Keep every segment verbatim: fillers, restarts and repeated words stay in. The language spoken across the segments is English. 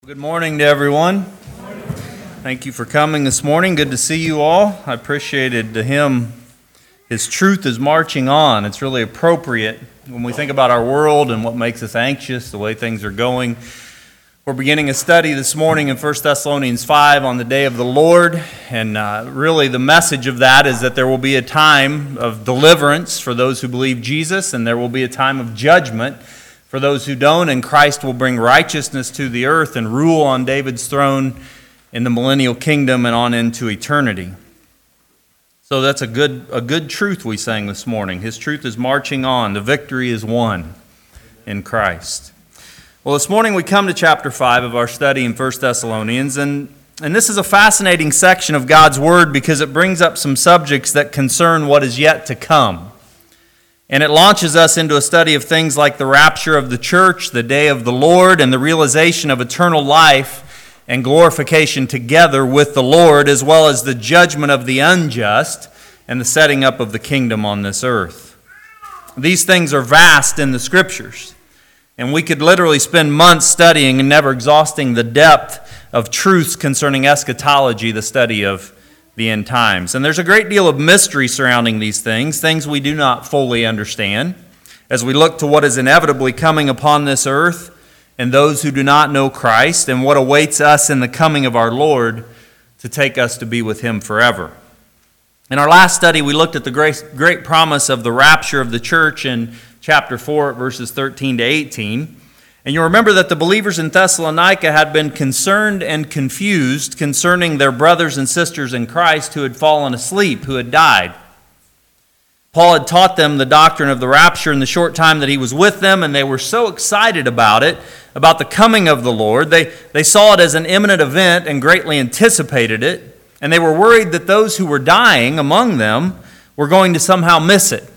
Good morning to everyone. Thank you for coming this morning. Good to see you all. I appreciated the hymn, His Truth is Marching On. It's really appropriate when we think about our world and what makes us anxious, the way things are going. We're beginning a study this morning in First Thessalonians five on the day of the Lord. And uh, really the message of that is that there will be a time of deliverance for those who believe Jesus, and there will be a time of judgment for those who don't, and Christ will bring righteousness to the earth and rule on David's throne in the millennial kingdom and on into eternity. So that's a good a good truth we sang this morning. His truth is marching on. The victory is won in Christ. Well, this morning we come to chapter five of our study in First Thessalonians, and, and this is a fascinating section of God's Word because it brings up some subjects that concern what is yet to come. And it launches us into a study of things like the rapture of the church, the day of the Lord, and the realization of eternal life and glorification together with the Lord, as well as the judgment of the unjust and the setting up of the kingdom on this earth. These things are vast in the Scriptures, and we could literally spend months studying and never exhausting the depth of truths concerning eschatology, the study of the end times. And there's a great deal of mystery surrounding these things, things we do not fully understand, as we look to what is inevitably coming upon this earth and those who do not know Christ and what awaits us in the coming of our Lord to take us to be with Him forever. In our last study, we looked at the great, great promise of the rapture of the church in chapter four, verses thirteen to eighteen. And you remember that the believers in Thessalonica had been concerned and confused concerning their brothers and sisters in Christ who had fallen asleep, who had died. Paul had taught them the doctrine of the rapture in the short time that he was with them, and they were so excited about it, about the coming of the Lord. They, they saw it as an imminent event and greatly anticipated it, and they were worried that those who were dying among them were going to somehow miss it.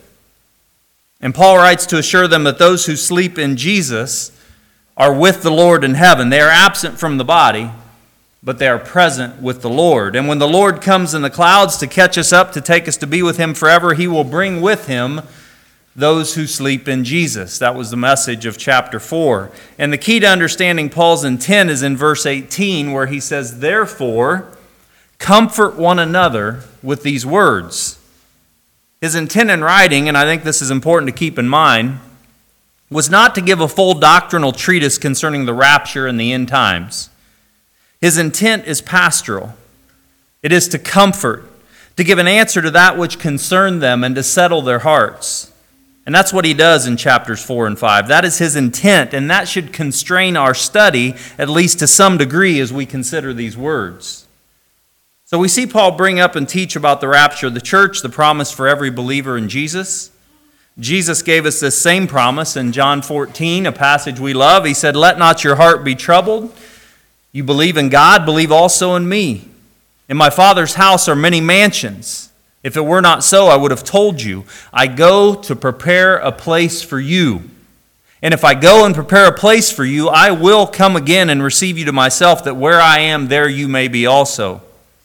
And Paul writes to assure them that those who sleep in Jesus are with the Lord in heaven. They are absent from the body, but they are present with the Lord. And when the Lord comes in the clouds to catch us up, to take us to be with Him forever, He will bring with Him those who sleep in Jesus. That was the message of chapter four. And the key to understanding Paul's intent is in verse eighteen, where he says, "Therefore, comfort one another with these words." His intent in writing, and I think this is important to keep in mind, was not to give a full doctrinal treatise concerning the rapture and the end times. His intent is pastoral. It is to comfort, to give an answer to that which concerned them and to settle their hearts. And that's what he does in chapters four and five. That is his intent, and that should constrain our study, at least to some degree, as we consider these words. So we see Paul bring up and teach about the rapture of the church, the promise for every believer in Jesus. Jesus gave us this same promise in John fourteen, a passage we love. He said, "Let not your heart be troubled. You believe in God, believe also in me. In my Father's house are many mansions. If it were not so, I would have told you. I go to prepare a place for you. And if I go and prepare a place for you, I will come again and receive you to myself, that where I am, there you may be also."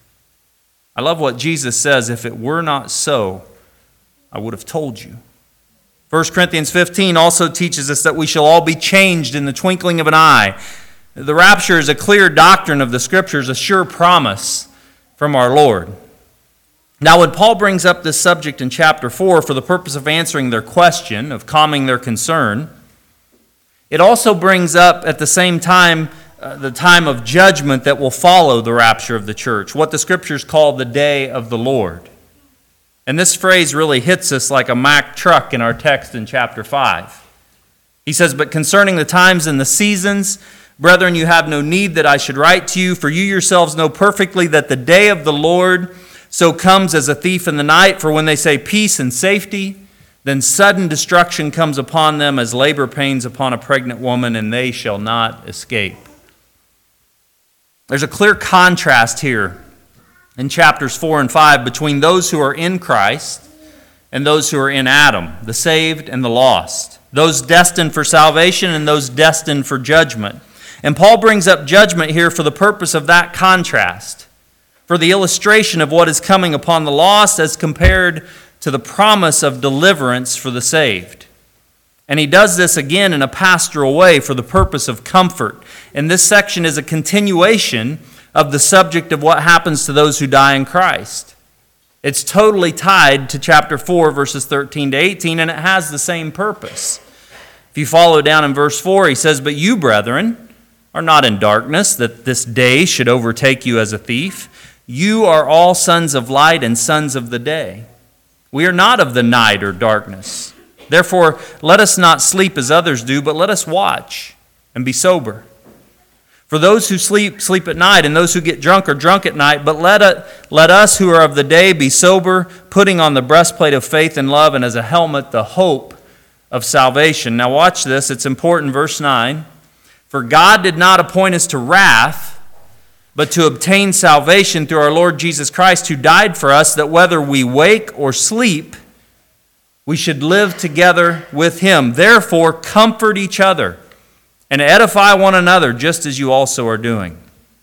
I love what Jesus says, "If it were not so, I would have told you." First Corinthians fifteen also teaches us that we shall all be changed in the twinkling of an eye. The rapture is a clear doctrine of the Scriptures, a sure promise from our Lord. Now, when Paul brings up this subject in chapter four for the purpose of answering their question, of calming their concern, it also brings up at the same time uh, the time of judgment that will follow the rapture of the church, what the Scriptures call the day of the Lord. And this phrase really hits us like a Mack truck in our text in chapter five. He says, "But concerning the times and the seasons, brethren, you have no need that I should write to you, for you yourselves know perfectly that the day of the Lord so comes as a thief in the night. For when they say peace and safety, then sudden destruction comes upon them as labor pains upon a pregnant woman, and they shall not escape." There's a clear contrast here in chapters four and five between those who are in Christ and those who are in Adam, the saved and the lost, those destined for salvation and those destined for judgment. And Paul brings up judgment here for the purpose of that contrast, for the illustration of what is coming upon the lost as compared to the promise of deliverance for the saved. And he does this again in a pastoral way for the purpose of comfort. And this section is a continuation of the subject of what happens to those who die in Christ. It's totally tied to chapter four, verses thirteen to eighteen, and it has the same purpose. If you follow down in verse four, he says, "But you, brethren, are not in darkness, that this day should overtake you as a thief. You are all sons of light and sons of the day. We are not of the night or darkness. Therefore, let us not sleep as others do, but let us watch and be sober. For those who sleep, sleep at night, and those who get drunk are drunk at night. But let, it, let us who are of the day be sober, putting on the breastplate of faith and love, and as a helmet the hope of salvation." Now watch this, it's important, verse nine. "For God did not appoint us to wrath, but to obtain salvation through our Lord Jesus Christ, who died for us, that whether we wake or sleep, we should live together with him. Therefore, comfort each other and edify one another, just as you also are doing."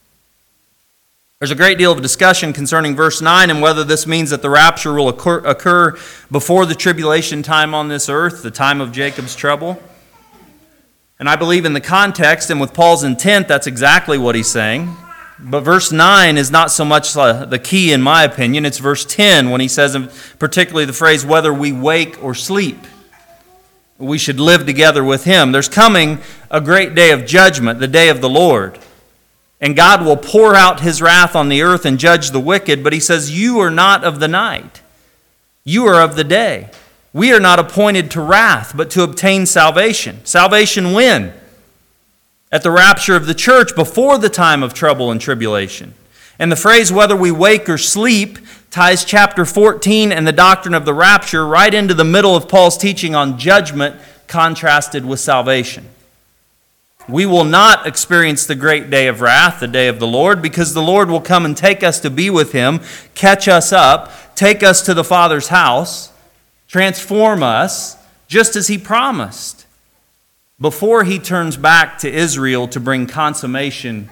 There's a great deal of discussion concerning verse nine and whether this means that the rapture will occur, occur before the tribulation time on this earth, the time of Jacob's trouble. And I believe in the context and with Paul's intent, that's exactly what he's saying. But verse nine is not so much the key in my opinion. It's verse ten when he says, particularly the phrase, "whether we wake or sleep, we should live together with him." There's coming a great day of judgment, the day of the Lord. And God will pour out his wrath on the earth and judge the wicked. But he says, you are not of the night. You are of the day. We are not appointed to wrath, but to obtain salvation. Salvation when? At the rapture of the church, before the time of trouble and tribulation. And the phrase, "whether we wake or sleep," ties chapter fourteen and the doctrine of the rapture right into the middle of Paul's teaching on judgment contrasted with salvation. We will not experience the great day of wrath, the day of the Lord, because the Lord will come and take us to be with him, catch us up, take us to the Father's house, transform us, just as he promised, before he turns back to Israel to bring consummation,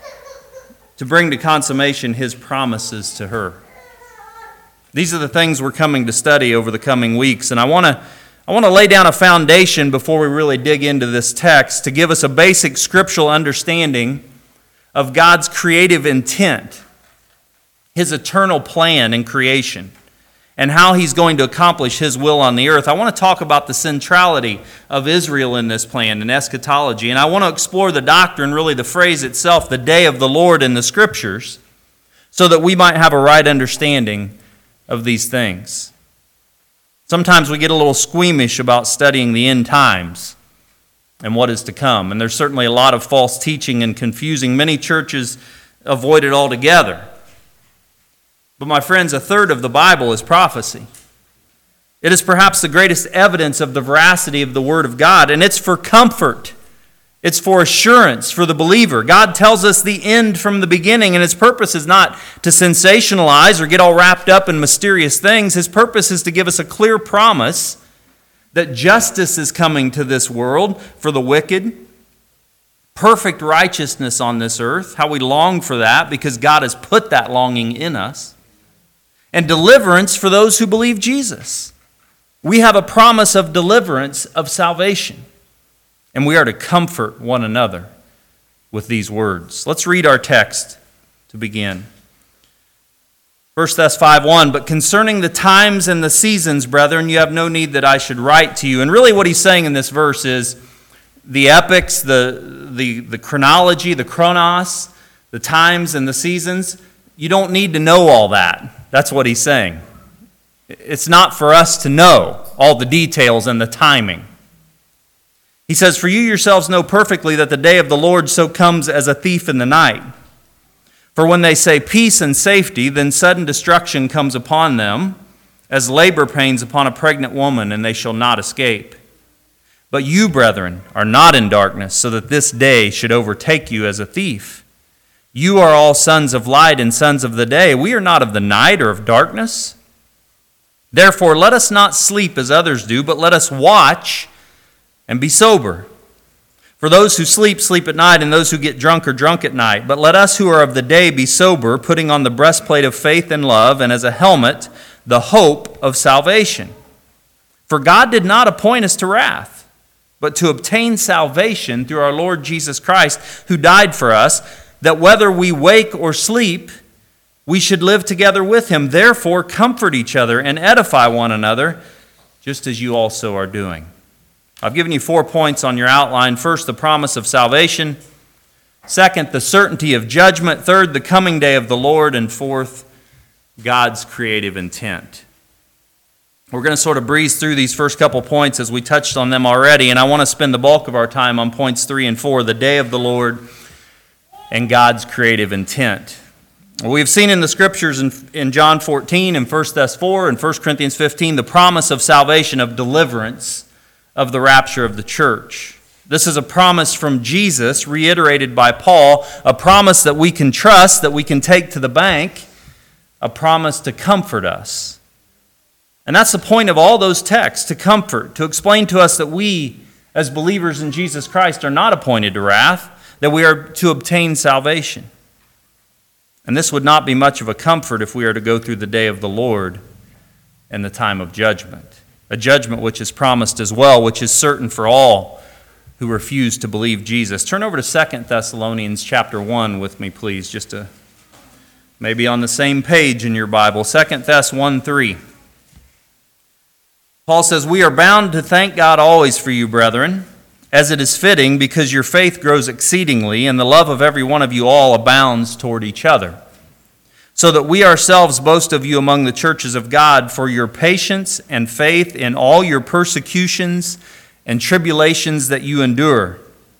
to bring to consummation his promises to her. These are the things we're coming to study over the coming weeks, and I want to I want to lay down a foundation before we really dig into this text to give us a basic scriptural understanding of God's creative intent, his eternal plan in creation, and how he's going to accomplish his will on the earth. I want to talk about the centrality of Israel in this plan and eschatology, and I want to explore the doctrine, really the phrase itself, the day of the Lord in the scriptures, so that we might have a right understanding of these things. Sometimes we get a little squeamish about studying the end times and what is to come. And there's certainly a lot of false teaching and confusing. Many churches avoid it altogether. But my friends, a third of the Bible is prophecy. It is perhaps the greatest evidence of the veracity of the Word of God, and it's for comfort. It's for assurance for the believer. God tells us the end from the beginning, and his purpose is not to sensationalize or get all wrapped up in mysterious things. His purpose is to give us a clear promise that justice is coming to this world for the wicked, perfect righteousness on this earth, how we long for that because God has put that longing in us, and deliverance for those who believe Jesus. We have a promise of deliverance, of salvation. And we are to comfort one another with these words. Let's read our text to begin. First Thessalonians five one, "But concerning the times and the seasons, brethren, you have no need that I should write to you." And really what he's saying in this verse is the epics, the, the, the chronology, the chronos, the times and the seasons, you don't need to know all that. That's what he's saying. It's not for us to know all the details and the timing. He says, "For you yourselves know perfectly that the day of the Lord so comes as a thief in the night. For when they say peace and safety, then sudden destruction comes upon them, as labor pains upon a pregnant woman, and they shall not escape. But you, brethren, are not in darkness, so that this day should overtake you as a thief. You are all sons of light and sons of the day. We are not of the night or of darkness. Therefore, let us not sleep as others do, but let us watch and be sober. For those who sleep, sleep at night, and those who get drunk are drunk at night. But let us who are of the day be sober, putting on the breastplate of faith and love, and as a helmet, the hope of salvation. For God did not appoint us to wrath, but to obtain salvation through our Lord Jesus Christ, who died for us, that whether we wake or sleep, we should live together with him. Therefore, comfort each other and edify one another, just as you also are doing. I've given you four points on your outline. First, the promise of salvation. Second, the certainty of judgment. Third, the coming day of the Lord. And fourth, God's creative intent. We're going to sort of breeze through these first couple points as we touched on them already, and I want to spend the bulk of our time on points three and four, the day of the Lord and God's creative intent. We've seen in the Scriptures in, in John fourteen and First Thessalonians four and First Corinthians fifteen the promise of salvation, of deliverance, of the rapture of the church. This is a promise from Jesus, reiterated by Paul, a promise that we can trust, that we can take to the bank, a promise to comfort us. And that's the point of all those texts, to comfort, to explain to us that we, as believers in Jesus Christ, are not appointed to wrath, that we are to obtain salvation. And this would not be much of a comfort if we are to go through the day of the Lord and the time of judgment, a judgment which is promised as well, which is certain for all who refuse to believe Jesus. Turn over to Second Thessalonians chapter one with me, please, just to maybe on the same page in your Bible. Second Thess one three. Paul says, "We are bound to thank God always for you, brethren, as it is fitting, because your faith grows exceedingly, and the love of every one of you all abounds toward each other. So that we ourselves boast of you among the churches of God for your patience and faith in all your persecutions and tribulations that you endure."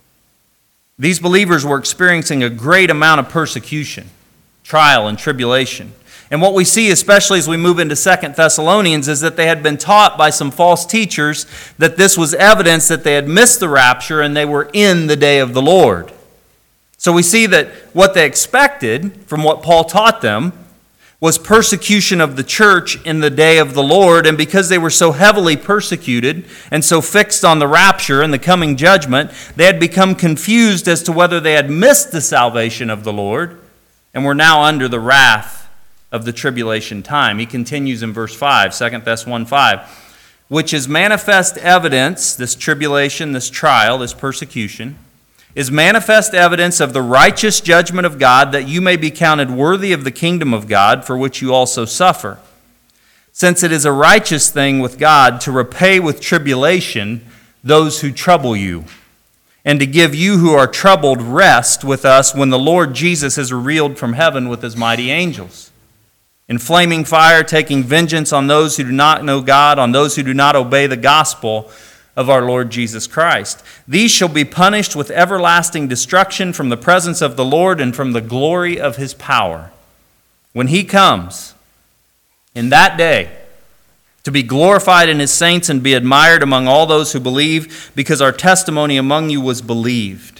These believers were experiencing a great amount of persecution, trial, and tribulation. And what we see, especially as we move into Second Thessalonians, is that they had been taught by some false teachers that this was evidence that they had missed the rapture and they were in the day of the Lord. So we see that what they expected from what Paul taught them was persecution of the church in the day of the Lord. And because they were so heavily persecuted and so fixed on the rapture and the coming judgment, they had become confused as to whether they had missed the salvation of the Lord and were now under the wrath of the tribulation time. He continues in verse five, Second Thess one five, "Which is manifest evidence," this tribulation, this trial, this persecution, "is manifest evidence of the righteous judgment of God, that you may be counted worthy of the kingdom of God, for which you also suffer. Since it is a righteous thing with God to repay with tribulation those who trouble you, and to give you who are troubled rest with us when the Lord Jesus is revealed from heaven with his mighty angels, in flaming fire, taking vengeance on those who do not know God, on those who do not obey the gospel of our Lord Jesus Christ. These shall be punished with everlasting destruction from the presence of the Lord and from the glory of his power, when he comes in that day to be glorified in his saints and be admired among all those who believe, because our testimony among you was believed."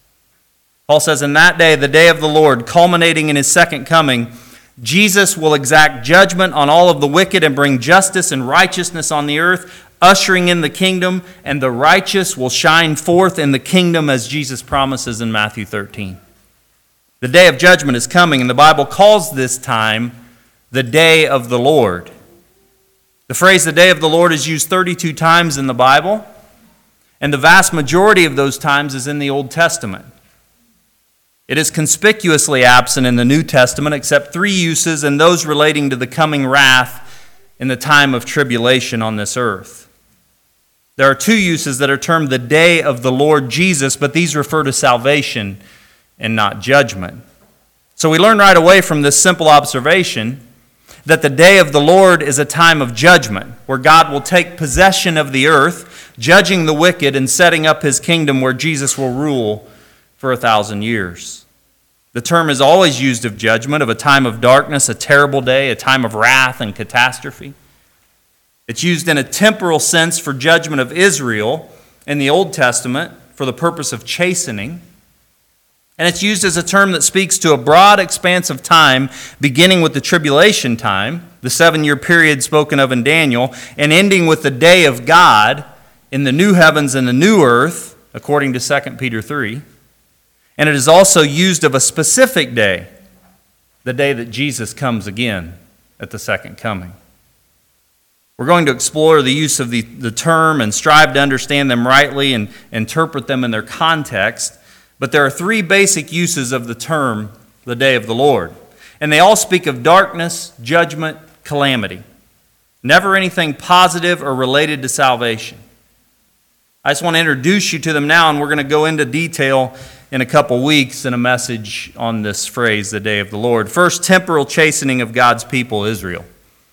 Paul says, in that day, the day of the Lord, culminating in his second coming, Jesus will exact judgment on all of the wicked and bring justice and righteousness on the earth, ushering in the kingdom, and the righteous will shine forth in the kingdom as Jesus promises in Matthew thirteen. The day of judgment is coming, and the Bible calls this time the day of the Lord. The phrase the day of the Lord is used thirty-two times in the Bible, and the vast majority of those times is in the Old Testament. It is conspicuously absent in the New Testament, except three uses, and those relating to the coming wrath in the time of tribulation on this earth. There are two uses that are termed the day of the Lord Jesus, but these refer to salvation and not judgment. So we learn right away from this simple observation that the day of the Lord is a time of judgment, where God will take possession of the earth, judging the wicked and setting up his kingdom where Jesus will rule for a thousand years. The term is always used of judgment, of a time of darkness, a terrible day, a time of wrath and catastrophe. It's used in a temporal sense for judgment of Israel in the Old Testament for the purpose of chastening. And it's used as a term that speaks to a broad expanse of time, beginning with the tribulation time, the seven-year period spoken of in Daniel, and ending with the day of God in the new heavens and the new earth, according to Second Peter three. And it is also used of a specific day, the day that Jesus comes again at the second coming. We're going to explore the use of the, the term and strive to understand them rightly and interpret them in their context. But there are three basic uses of the term, the day of the Lord. And they all speak of darkness, judgment, calamity. Never anything positive or related to salvation. I just want to introduce you to them now, and we're going to go into detail in a couple weeks in a message on this phrase, the day of the Lord. First, temporal chastening of God's people, Israel.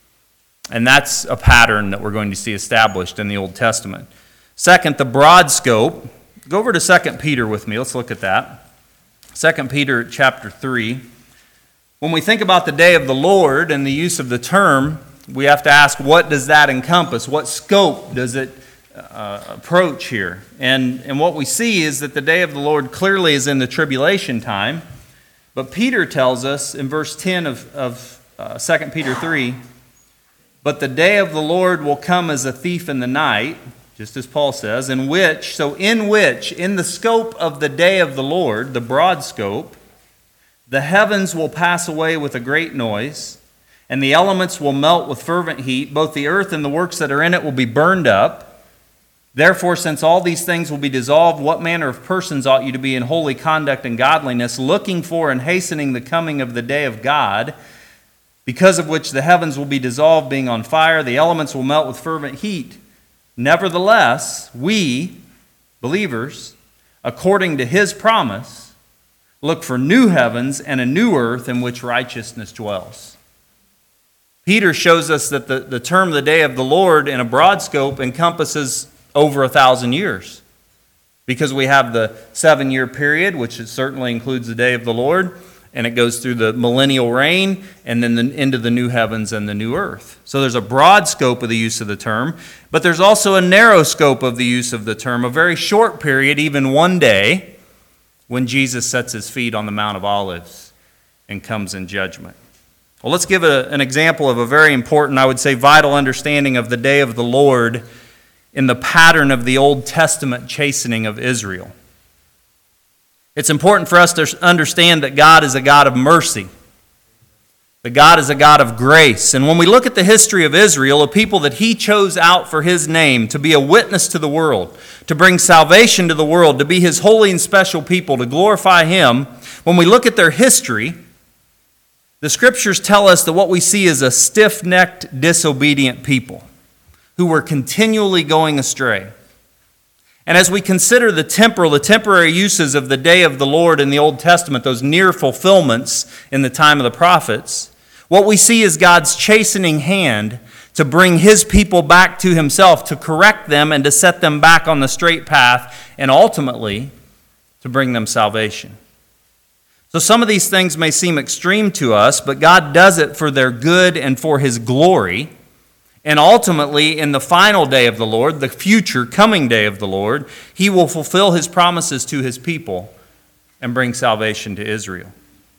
And that's a pattern that we're going to see established in the Old Testament. Second, the broad scope. Go over to Second Peter with me. Let's look at that. Second Peter chapter three. When we think about the day of the Lord and the use of the term, we have to ask, what does that encompass? What scope does it uh, approach here? And, and what we see is that the day of the Lord clearly is in the tribulation time. But Peter tells us in verse ten of, of uh, Second Peter three, but the day of the Lord will come as a thief in the night, just as Paul says, in which, so in which, in the scope of the day of the Lord, the broad scope, the heavens will pass away with a great noise, and the elements will melt with fervent heat. Both the earth and the works that are in it will be burned up. Therefore, since all these things will be dissolved, what manner of persons ought you to be in holy conduct and godliness, looking for and hastening the coming of the day of God, because of which the heavens will be dissolved, being on fire, the elements will melt with fervent heat. Nevertheless, we, believers, according to his promise, look for new heavens and a new earth in which righteousness dwells. Peter shows us that the, the term the day of the Lord in a broad scope encompasses over a thousand years. Because we have the seven-year period, which certainly includes the day of the Lord, and it goes through the millennial reign and then the, into the new heavens and the new earth. So there's a broad scope of the use of the term, but there's also a narrow scope of the use of the term, a very short period, even one day, when Jesus sets his feet on the Mount of Olives and comes in judgment. Well, let's give a, an example of a very important, I would say, vital understanding of the day of the Lord in the pattern of the Old Testament chastening of Israel. It's important for us to understand that God is a God of mercy. That God is a God of grace. And when we look at the history of Israel, a people that he chose out for his name, to be a witness to the world, to bring salvation to the world, to be his holy and special people, to glorify him, when we look at their history, the scriptures tell us that what we see is a stiff-necked, disobedient people who were continually going astray. And as we consider the temporal, the temporary uses of the day of the Lord in the Old Testament, those near fulfillments in the time of the prophets, what we see is God's chastening hand to bring his people back to himself, to correct them and to set them back on the straight path, and ultimately to bring them salvation. So some of these things may seem extreme to us, but God does it for their good and for his glory. And ultimately, in the final day of the Lord, the future coming day of the Lord, he will fulfill his promises to his people and bring salvation to Israel.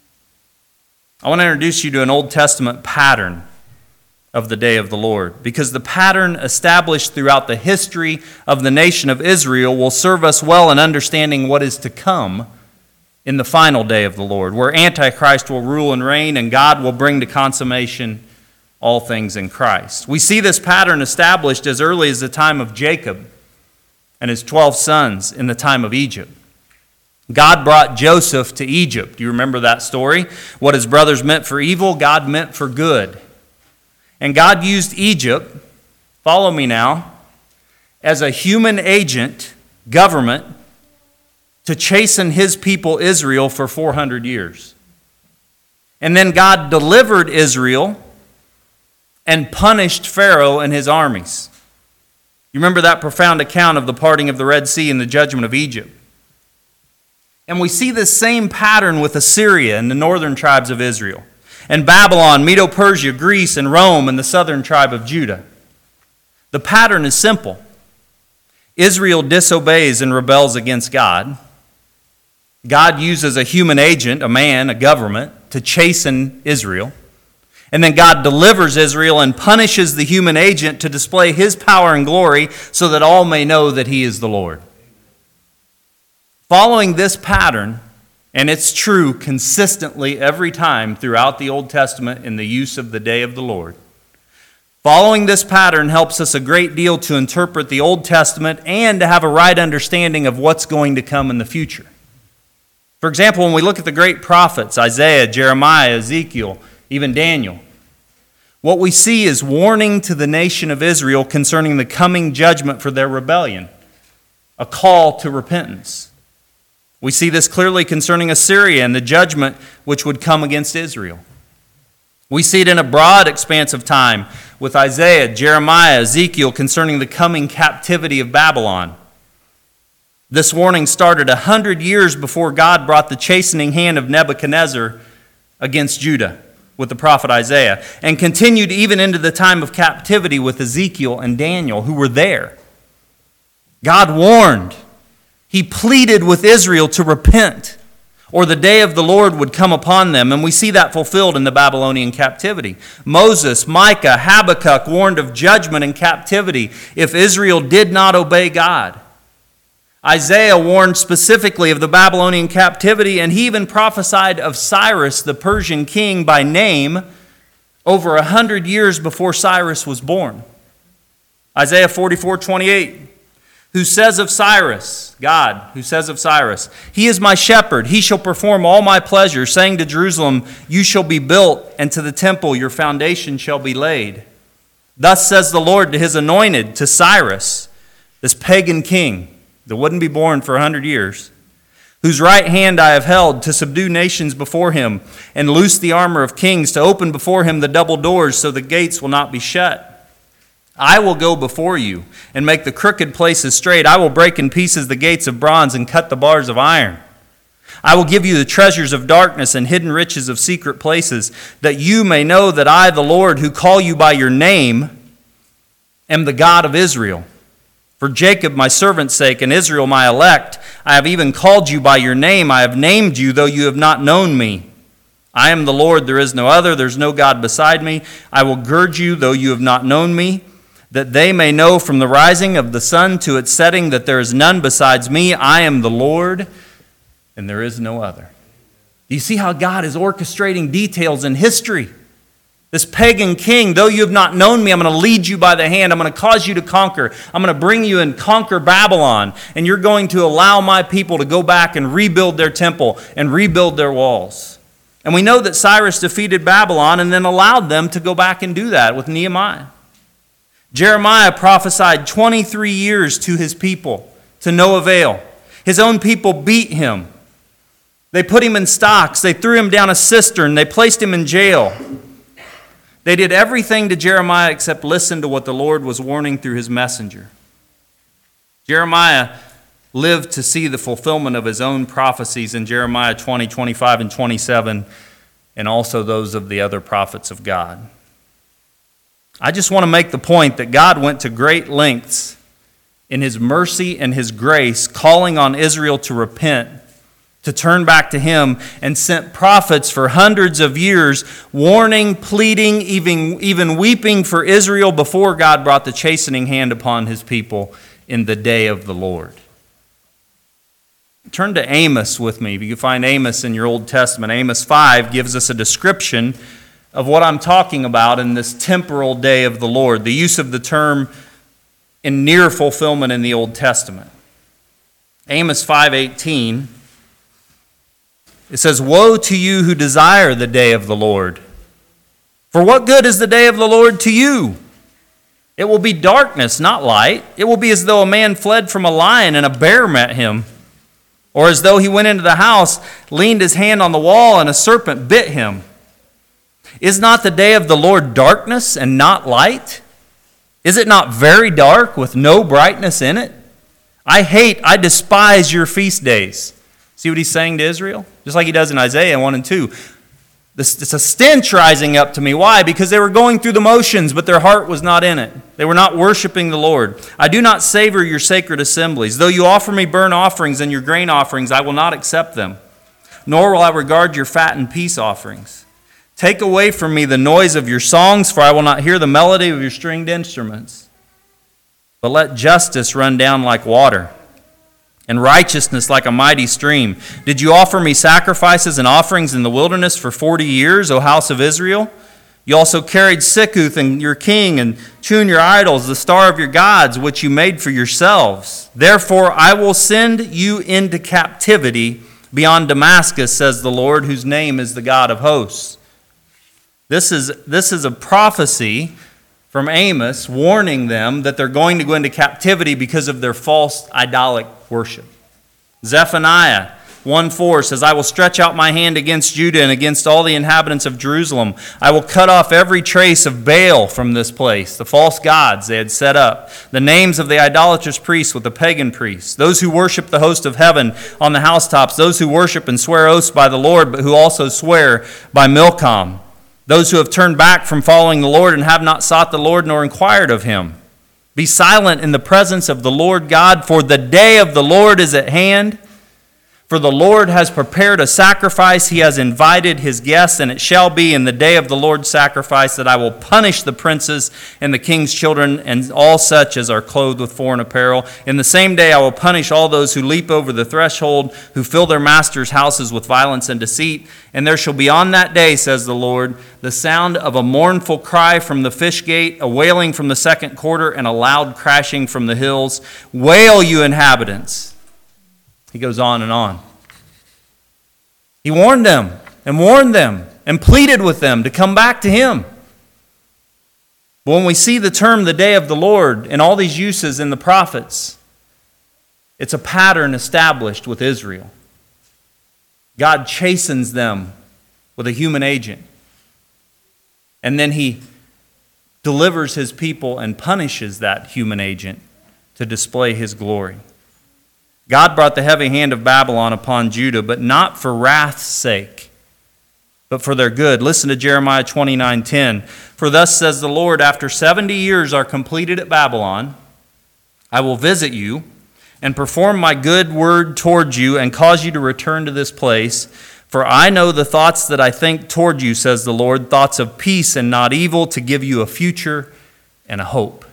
I want to introduce you to an Old Testament pattern of the day of the Lord, because the pattern established throughout the history of the nation of Israel will serve us well in understanding what is to come in the final day of the Lord, where Antichrist will rule and reign and God will bring to consummation all things in Christ. We see this pattern established as early as the time of Jacob and his twelve sons in the time of Egypt. God brought Joseph to Egypt. Do you remember that story? What his brothers meant for evil, God meant for good. And God used Egypt, follow me now, as a human agent, government, to chasten his people Israel for four hundred years. And then God delivered Israel and punished Pharaoh and his armies. You remember that profound account of the parting of the Red Sea and the judgment of Egypt. And we see this same pattern with Assyria and the northern tribes of Israel, and Babylon, Medo-Persia, Greece, and Rome, and the southern tribe of Judah. The pattern is simple. Israel disobeys and rebels against God. God uses a human agent, a man, a government, to chasten Israel. And then God delivers Israel and punishes the human agent to display his power and glory so that all may know that he is the Lord. Following this pattern, and it's true consistently every time throughout the Old Testament in the use of the day of the Lord, Following this pattern helps us a great deal to interpret the Old Testament and to have a right understanding of what's going to come in the future. For example, when we look at the great prophets, Isaiah, Jeremiah, Ezekiel, even Daniel, what we see is warning to the nation of Israel concerning the coming judgment for their rebellion, a call to repentance. We see this clearly concerning Assyria and the judgment which would come against Israel. We see it in a broad expanse of time with Isaiah, Jeremiah, Ezekiel concerning the coming captivity of Babylon. This warning started a hundred years before God brought the chastening hand of Nebuchadnezzar against Judah with the prophet Isaiah, and continued even into the time of captivity with Ezekiel and Daniel, who were there. God warned. He pleaded with Israel to repent, or the day of the Lord would come upon them, and we see that fulfilled in the Babylonian captivity. Moses, Micah, Habakkuk warned of judgment and captivity if Israel did not obey God. Isaiah warned specifically of the Babylonian captivity, and he even prophesied of Cyrus, the Persian king, by name over a hundred years before Cyrus was born. Isaiah forty-four twenty-eight, who says of Cyrus, God, who says of Cyrus, "He is my shepherd, he shall perform all my pleasure, saying to Jerusalem, you shall be built, and to the temple your foundation shall be laid. Thus says the Lord to his anointed, to Cyrus, this pagan king, that wouldn't be born for a hundred years, whose right hand I have held to subdue nations before him and loose the armor of kings, to open before him the double doors so the gates will not be shut. I will go before you and make the crooked places straight. I will break in pieces the gates of bronze and cut the bars of iron. I will give you the treasures of darkness and hidden riches of secret places, that you may know that I, the Lord, who call you by your name, am the God of Israel. For Jacob my servant's sake and Israel my elect, I have even called you by your name. I have named you, though you have not known me. I am the Lord, there is no other. There is no God beside me. I will gird you, though you have not known me, that they may know from the rising of the sun to its setting that there is none besides me. I am the Lord, and there is no other." Do you see how God is orchestrating details in history? This pagan king, though you have not known me, I'm going to lead you by the hand. I'm going to cause you to conquer. I'm going to bring you and conquer Babylon. And you're going to allow my people to go back and rebuild their temple and rebuild their walls. And we know that Cyrus defeated Babylon and then allowed them to go back and do that with Nehemiah. Jeremiah prophesied twenty-three years to his people to no avail. His own people beat him. They put him in stocks. They threw him down a cistern. They placed him in jail. They did everything to Jeremiah except listen to what the Lord was warning through his messenger. Jeremiah lived to see the fulfillment of his own prophecies in Jeremiah twenty, twenty-five, and twenty-seven, and also those of the other prophets of God. I just want to make the point that God went to great lengths in his mercy and his grace, calling on Israel to repent, to turn back to him, and sent prophets for hundreds of years, warning, pleading, even, even weeping for Israel before God brought the chastening hand upon his people in the day of the Lord. Turn to Amos with me. If you can find Amos in your Old Testament. Amos five gives us a description of what I'm talking about in this temporal day of the Lord, the use of the term in near fulfillment in the Old Testament. Amos five eighteen. It says, "Woe to you who desire the day of the Lord. For what good is the day of the Lord to you? It will be darkness, not light. It will be as though a man fled from a lion and a bear met him, or as though he went into the house, leaned his hand on the wall, and a serpent bit him. Is not the day of the Lord darkness and not light? Is it not very dark with no brightness in it? I hate, I despise your feast days." See what he's saying to Israel? Just like he does in Isaiah one and two. It's a stench rising up to me. Why? Because they were going through the motions, but their heart was not in it. They were not worshiping the Lord. "I do not savor your sacred assemblies. Though you offer me burnt offerings and your grain offerings, I will not accept them. Nor will I regard your fat and peace offerings. Take away from me the noise of your songs, for I will not hear the melody of your stringed instruments. But let justice run down like water, and righteousness like a mighty stream. Did you offer me sacrifices and offerings in the wilderness for forty years, O house of Israel? You also carried Sikkuth and your king, and Chun your idols, the star of your gods, which you made for yourselves. Therefore I will send you into captivity beyond Damascus, says the Lord, whose name is the God of hosts. This is, this is a prophecy from Amos warning them that they're going to go into captivity because of their false idolic worship. Zephaniah one four says, I will stretch out my hand against Judah and against all the inhabitants of Jerusalem. I will cut off every trace of Baal from this place, the false gods they had set up, the names of the idolatrous priests with the pagan priests, those who worship the host of heaven on the housetops, those who worship and swear oaths by the Lord, but who also swear by Milcom, those who have turned back from following the Lord and have not sought the Lord nor inquired of him. Be silent in the presence of the Lord God, for the day of the Lord is at hand. For the Lord has prepared a sacrifice. He has invited his guests, and it shall be in the day of the Lord's sacrifice that I will punish the princes and the king's children and all such as are clothed with foreign apparel. In the same day I will punish all those who leap over the threshold, who fill their masters' houses with violence and deceit. And there shall be on that day, says the Lord, the sound of a mournful cry from the fish gate, a wailing from the second quarter, and a loud crashing from the hills. Wail, you inhabitants. He goes on and on. He warned them and warned them and pleaded with them to come back to him. But when we see the term the day of the Lord and all these uses in the prophets, it's a pattern established with Israel. God chastens them with a human agent. And then he delivers his people and punishes that human agent to display his glory. God brought the heavy hand of Babylon upon Judah, but not for wrath's sake, but for their good. Listen to Jeremiah twenty-nine ten. For thus says the Lord, after seventy years are completed at Babylon, I will visit you and perform my good word toward you and cause you to return to this place. For I know the thoughts that I think toward you, says the Lord, thoughts of peace and not evil, to give you a future and a hope.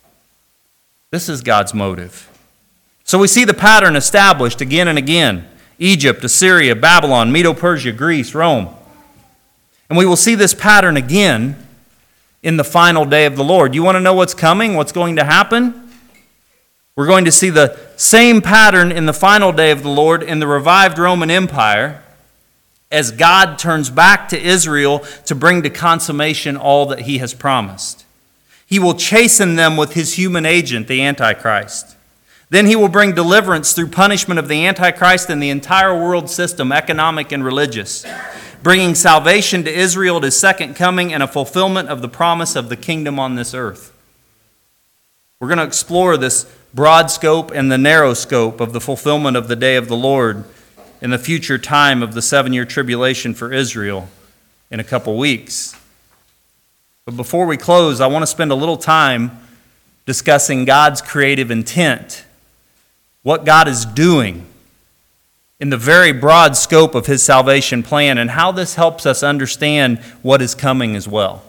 This is God's motive. So we see the pattern established again and again. Egypt, Assyria, Babylon, Medo-Persia, Greece, Rome. And we will see this pattern again in the final day of the Lord. You want to know what's coming, what's going to happen? We're going to see the same pattern in the final day of the Lord in the revived Roman Empire as God turns back to Israel to bring to consummation all that he has promised. He will chasten them with his human agent, the Antichrist. Then he will bring deliverance through punishment of the Antichrist and the entire world system, economic and religious, bringing salvation to Israel at his second coming and a fulfillment of the promise of the kingdom on this earth. We're going to explore this broad scope and the narrow scope of the fulfillment of the day of the Lord in the future time of the seven-year tribulation for Israel in a couple weeks. But before we close, I want to spend a little time discussing God's creative intent, what God is doing in the very broad scope of his salvation plan, and how this helps us understand what is coming as well.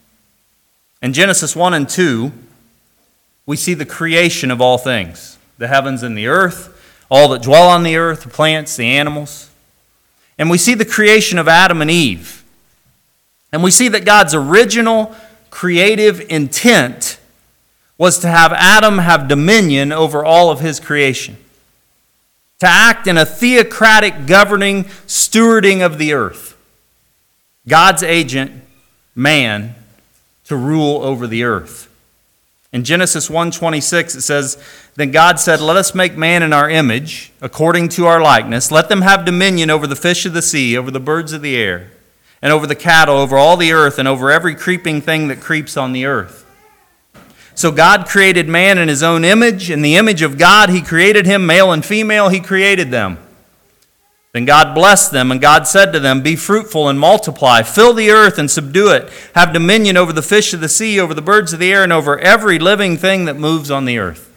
In Genesis one and two, we see the creation of all things, the heavens and the earth, all that dwell on the earth, the plants, the animals. And we see the creation of Adam and Eve. And we see that God's original creative intent was to have Adam have dominion over all of his creation, to act in a theocratic governing, stewarding of the earth. God's agent, man, to rule over the earth. In Genesis one twenty-six, it says, Then God said, Let us make man in our image, according to our likeness. Let them have dominion over the fish of the sea, over the birds of the air, and over the cattle, over all the earth, and over every creeping thing that creeps on the earth. So God created man in his own image. In the image of God, he created him, male and female, he created them. Then God blessed them, and God said to them, Be fruitful and multiply, fill the earth and subdue it, have dominion over the fish of the sea, over the birds of the air, and over every living thing that moves on the earth.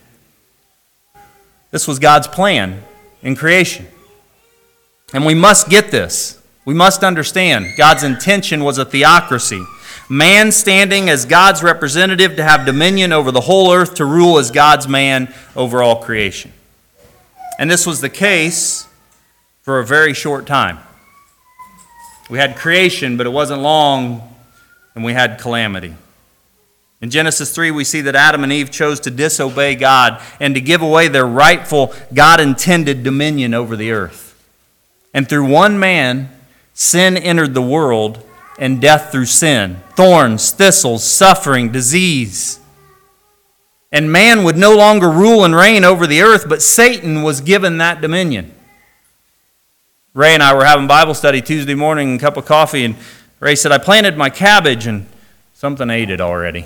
This was God's plan in creation. And we must get this. We must understand God's intention was a theocracy. Man standing as God's representative to have dominion over the whole earth, to rule as God's man over all creation. And this was the case for a very short time. We had creation, but it wasn't long and we had calamity. In Genesis three, we see that Adam and Eve chose to disobey God and to give away their rightful, God-intended dominion over the earth. And through one man, sin entered the world, and death through sin. Thorns, thistles, suffering, disease. And man would no longer rule and reign over the earth, but Satan was given that dominion. Ray and I were having Bible study Tuesday morning, a cup of coffee, and Ray said, I planted my cabbage, and something ate it already.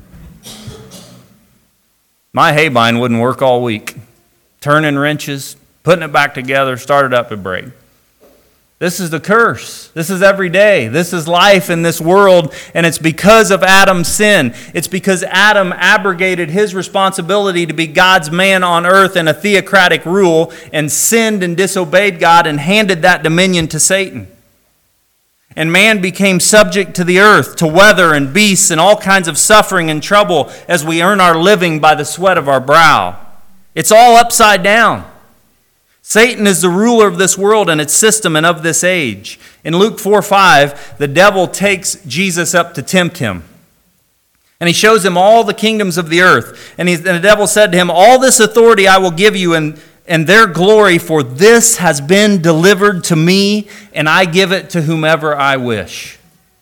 My haybine wouldn't work all week. Turning wrenches, putting it back together, started up to break. This is the curse. This is every day. This is life in this world, and it's because of Adam's sin. It's because Adam abrogated his responsibility to be God's man on earth in a theocratic rule and sinned and disobeyed God and handed that dominion to Satan. And man became subject to the earth, to weather and beasts and all kinds of suffering and trouble as we earn our living by the sweat of our brow. It's all upside down. Satan is the ruler of this world and its system and of this age. In Luke four five, the devil takes Jesus up to tempt him. And he shows him all the kingdoms of the earth. And, he, and the devil said to him, all this authority I will give you and, and their glory, for this has been delivered to me, and I give it to whomever I wish.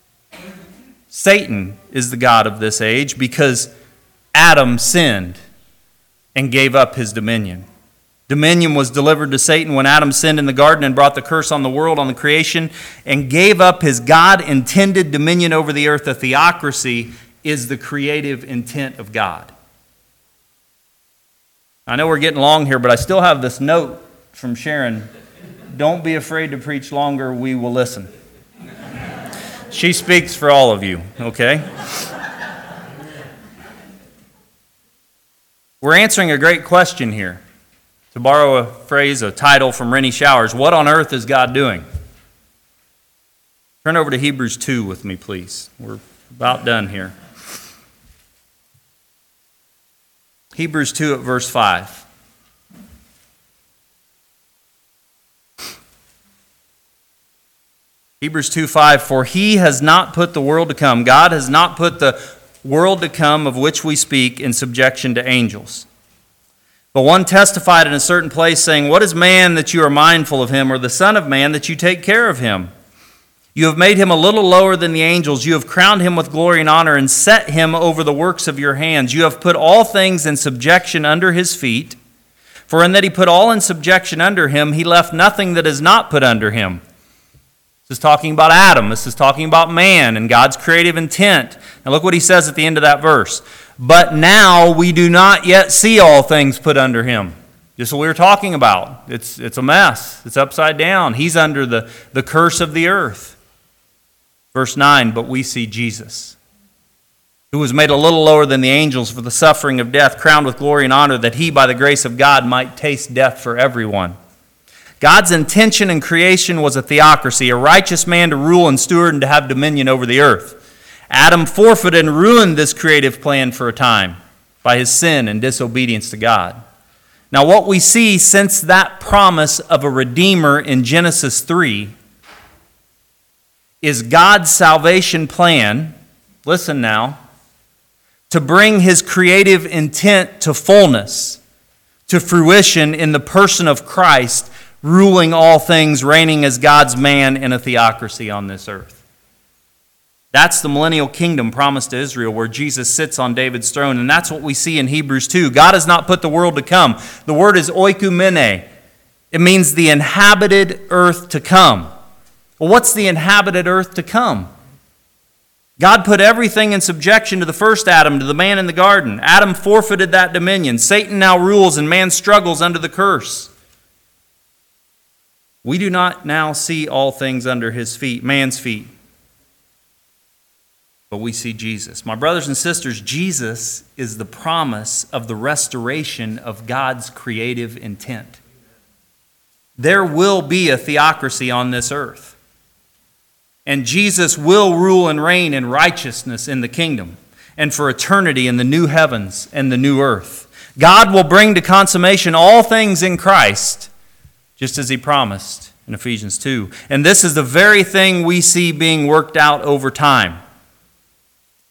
Satan is the god of this age because Adam sinned and gave up his dominion. Dominion was delivered to Satan when Adam sinned in the garden and brought the curse on the world, on the creation, and gave up his God-intended dominion over the earth. The theocracy is the creative intent of God. I know we're getting long here, but I still have this note from Sharon. Don't be afraid to preach longer, we will listen. She speaks for all of you, okay? We're answering a great question here. To borrow a phrase, a title from Rennie Showers, what on earth is God doing? Turn over to Hebrews two with me, please. We're about done here. Hebrews two at verse five. Hebrews two five, for he has not put the world to come, God has not put the world to come of which we speak in subjection to angels. But one testified in a certain place, saying, what is man that you are mindful of him, or the son of man that you take care of him? You have made him a little lower than the angels. You have crowned him with glory and honor and set him over the works of your hands. You have put all things in subjection under his feet. For in that he put all in subjection under him, he left nothing that is not put under him. This is talking about Adam. This is talking about man and God's creative intent. Now look what he says at the end of that verse. But now we do not yet see all things put under him. Just what we were talking about. It's, it's a mess. It's upside down. He's under the, the curse of the earth. Verse nine, but we see Jesus, who was made a little lower than the angels for the suffering of death, crowned with glory and honor, that he, by the grace of God, might taste death for everyone. God's intention in creation was a theocracy, a righteous man to rule and steward and to have dominion over the earth. Adam forfeited and ruined this creative plan for a time by his sin and disobedience to God. Now, what we see since that promise of a Redeemer in Genesis three is God's salvation plan, listen now, to bring his creative intent to fullness, to fruition in the person of Christ, ruling all things, reigning as God's man in a theocracy on this earth. That's the millennial kingdom promised to Israel, where Jesus sits on David's throne, and that's what we see in Hebrews two. God has not put the world to come. The word is oikumene. It means the inhabited earth to come. Well, what's the inhabited earth to come? God put everything in subjection to the first Adam, to the man in the garden. Adam forfeited that dominion. Satan now rules, and man struggles under the curse. We do not now see all things under his feet, man's feet, but we see Jesus. My brothers and sisters, Jesus is the promise of the restoration of God's creative intent. There will be a theocracy on this earth, and Jesus will rule and reign in righteousness in the kingdom and for eternity in the new heavens and the new earth. God will bring to consummation all things in Christ, just as he promised in Ephesians two. And this is the very thing we see being worked out over time.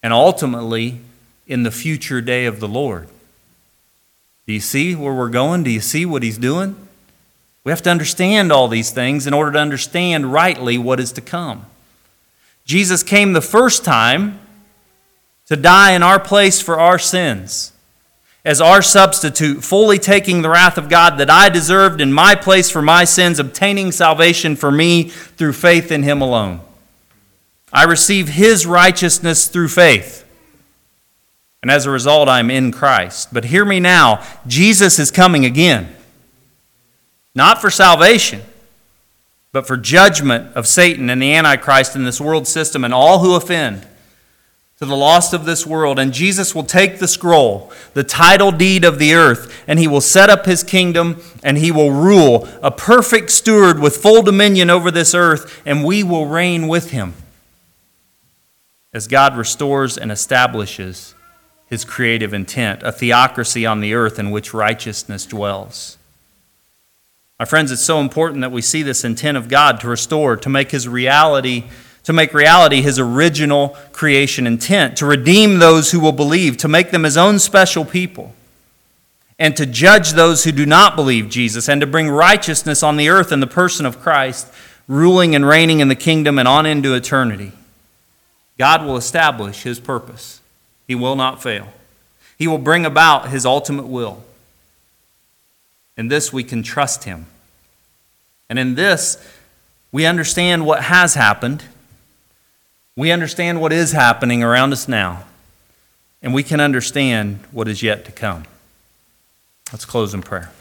and ultimately in the future day of the Lord. Do you see where we're going? Do you see what he's doing? We have to understand all these things in order to understand rightly what is to come. Jesus came the first time to die in our place for our sins, as our substitute, fully taking the wrath of God that I deserved in my place for my sins, obtaining salvation for me through faith in him alone. I receive his righteousness through faith, and as a result, I'm in Christ. But hear me now, Jesus is coming again, not for salvation, but for judgment of Satan and the Antichrist in this world system and all who offend, to the lost of this world. And Jesus will take the scroll, the title deed of the earth, and he will set up his kingdom, and he will rule, a perfect steward with full dominion over this earth, and we will reign with him as God restores and establishes his creative intent, a theocracy on the earth in which righteousness dwells. My friends, it's so important that we see this intent of God to restore, to make his reality, to make reality his original creation intent, to redeem those who will believe, to make them his own special people, and to judge those who do not believe Jesus, and to bring righteousness on the earth in the person of Christ, ruling and reigning in the kingdom and on into eternity. God will establish his purpose. He will not fail. He will bring about his ultimate will. In this we can trust him. And in this, we understand what has happened. We understand what is happening around us now. And we can understand what is yet to come. Let's close in prayer.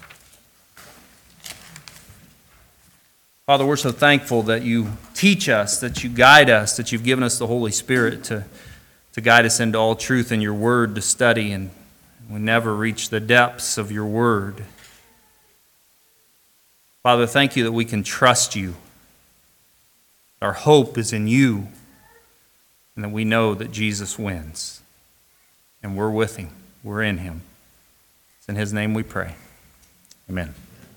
Father, we're so thankful that you teach us, that you guide us, that you've given us the Holy Spirit to, to guide us into all truth in your word to study, and we never reach the depths of your word. Father, thank you that we can trust you. Our hope is in you, and that we know that Jesus wins. And we're with him. We're in him. It's in his name we pray. Amen.